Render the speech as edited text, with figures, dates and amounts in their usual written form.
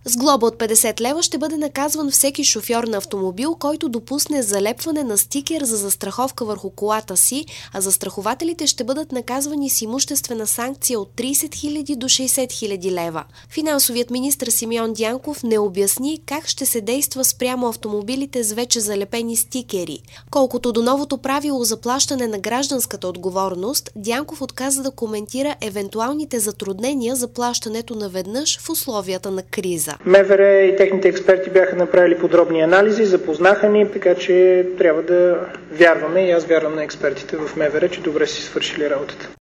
С глоба от 50 лева ще бъде наказван всеки шофьор на автомобил, който допусне залепване на стикер за застраховка върху колата си, а застрахователите ще бъдат наказвани с имуществена санкция от 30 000 до 60 000 лева. Финансовият министър Симеон Дянков не обясни как ще се действа спрямо автомобилите с вече залепени стикери. Колкото до новото правило за плащане на гражданската отговорност, Дянков отказа да коментира евентуалните затруднения за плащането наведнъж в условията на криза. МВР и техните експерти бяха направили подробни анализи, запознаха ни, така че трябва да вярваме, и аз вярвам на експертите в МВР, че добре си свършили работата.